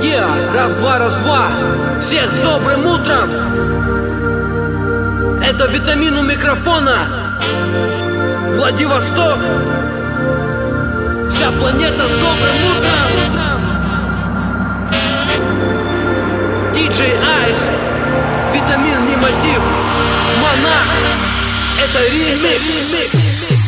Раз-два, раз-два. Всех с добрым утром. Это Витамин у микрофона. Владивосток. Вся планета с добрым утром. DJ Ice. Витамин не мотив. Монах. Это ремикс.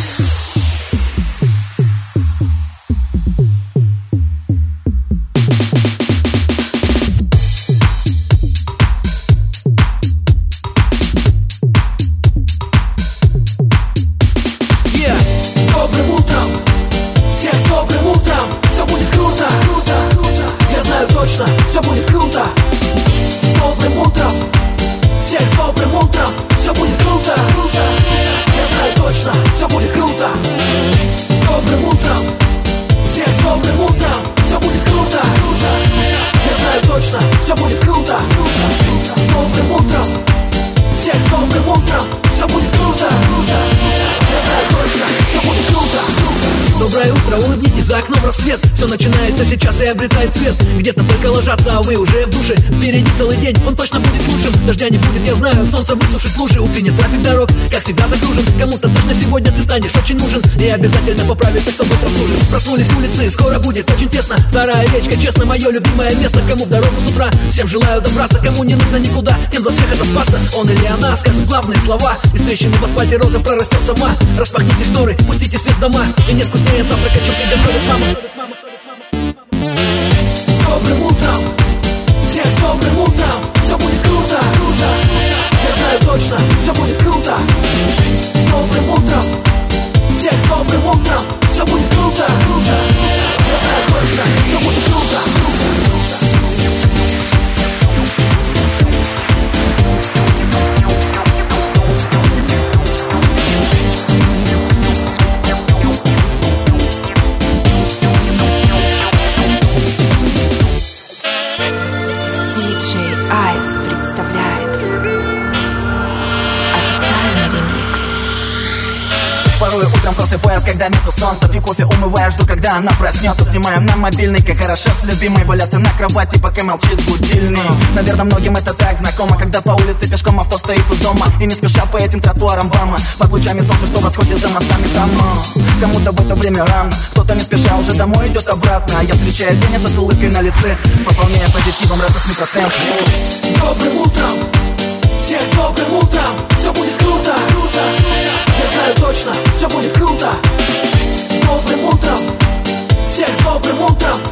Все будет круто. С добрым утром. Всех с добрым утром. Все будет круто. Я знаю точно, все будет круто. С добрым утром. Всех с добрым утром. Все будет круто. Я знаю точно, все будет круто. С добрым утром. Всех с добрым утром. Все будет круто. Я знаю точно, все будет круто. Доброе утро, улыбнитесь, за окном рассвет. Все начинается сейчас и обретает цвет. Где-то только ложатся, а вы уже в душе. Впереди целый день, он точно будет лучшим. Дождя не будет, я знаю, солнце высушит лужи. Утренний трафик дорог, как всегда загружен. Кому-то точно сегодня ты станешь очень нужен. И обязательно поправится, кто бы прослужит. Проснулись улицы, скоро будет очень тесно. Старая речка, честно, мое любимое место. Кому в дорогу с утра, всем желаю добраться. Кому не нужно никуда, тем за всех отоспаться. Он или она скажет главные слова. Из трещины в асфальте роза прорастет сама. Распахните шторы, пустите свет в дома. И нет вкуснее завтрака, чем всегда готовит мама. С добрым утром. Всех с добрым утром. Все будет круто. Я знаю точно, все будет круто. С добрым утром. Всех с добрым утром. Все будет круто. Я знаю точно, все будет круто. Порой утром просыпаясь, когда нету солнца. Пью кофе, умываю, жду, когда она проснется. Снимаем на мобильный, как хорошо с любимой валяться на кровати, пока молчит будильник. Наверное, многим это так знакомо, когда по улице пешком авто стоит у дома. И не спеша по этим тротуарам бама, под лучами солнца, что восходит за мостами там. Кому-то в это время рано, кто-то не спеша уже домой идет обратно. А я встречаю день этот улыбкой на лице, пополняя позитивом радостный процент. С добрым утром. Всех с добрым утром. Все будет круто. Я знаю точно, все будет круто. С добрым утром. Всех с добрым утром.